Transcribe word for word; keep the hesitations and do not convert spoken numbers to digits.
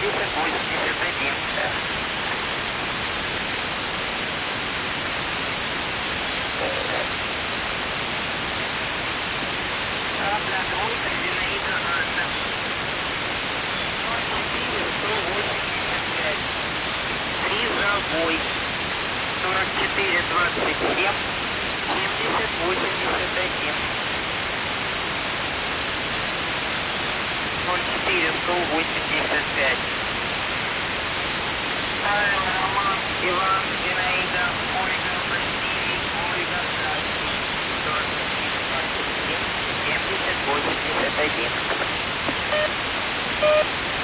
семьдесят восемьдесят один. Одна двойка, Зинаида Анна. ноль четыре сто восемьдесят пять. Призовой. сорок четыре двадцать семь. семьдесят восемьдесят один. ноль четыре сто восемьдесят пять. Павел, Роман, Иван, Зинаида, Ольга, Василий, Ольга, Здравствуйте. сорок четыре двадцать семь. семьдесят восемьдесят один.